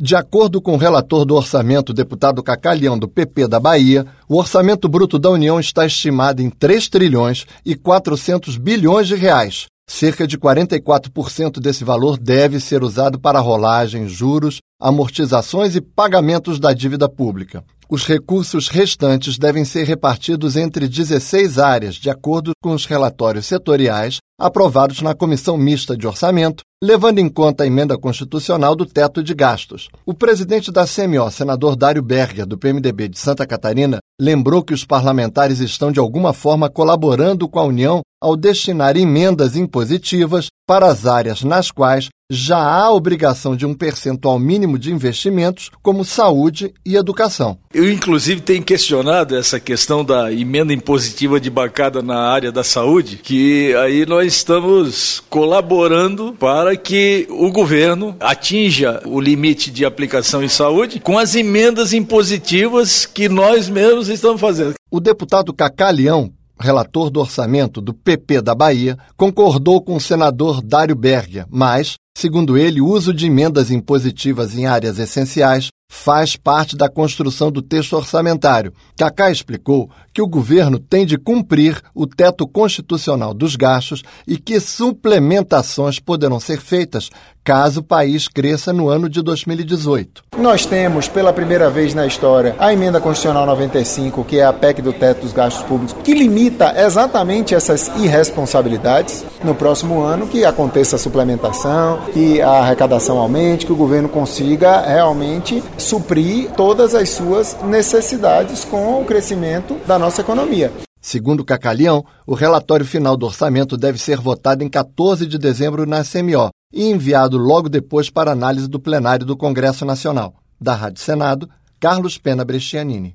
De acordo com o relator do orçamento, deputado Cacá Leão, do PP da Bahia, o orçamento bruto da União está estimado em 3 trilhões e 400 bilhões de reais. Cerca de 44% desse valor deve ser usado para rolagem, juros, amortizações e pagamentos da dívida pública. Os recursos restantes devem ser repartidos entre 16 áreas, de acordo com os relatórios setoriais aprovados na Comissão Mista de Orçamento, levando em conta a emenda constitucional do teto de gastos. O presidente da CMO, senador Dário Berger, do PMDB de Santa Catarina, lembrou que os parlamentares estão de alguma forma colaborando com a União ao destinar emendas impositivas para as áreas nas quais já há obrigação de um percentual mínimo de investimentos, como saúde e educação. Eu, inclusive, tenho questionado essa questão da emenda impositiva de bancada na área da saúde, que aí nós estamos colaborando para que o governo atinja o limite de aplicação em saúde com as emendas impositivas que nós mesmos estamos fazendo. O deputado Cacá Leão, relator do orçamento do PP da Bahia, concordou com o senador Dário Berger, mas, segundo ele, o uso de emendas impositivas em áreas essenciais faz parte da construção do texto orçamentário. Cacá explicou que o governo tem de cumprir o teto constitucional dos gastos e que suplementações poderão ser feitas caso o país cresça no ano de 2018. Nós temos, pela primeira vez na história, a Emenda Constitucional 95, que é a PEC do teto dos gastos públicos, que limita exatamente essas irresponsabilidades. No próximo ano, que aconteça a suplementação, que a arrecadação aumente, que o governo consiga realmente suprir todas as suas necessidades com o crescimento da nossa economia. Segundo Cacá Leão, o relatório final do orçamento deve ser votado em 14 de dezembro na CMO e enviado logo depois para análise do plenário do Congresso Nacional. Da Rádio Senado, Carlos Pena Brescianini.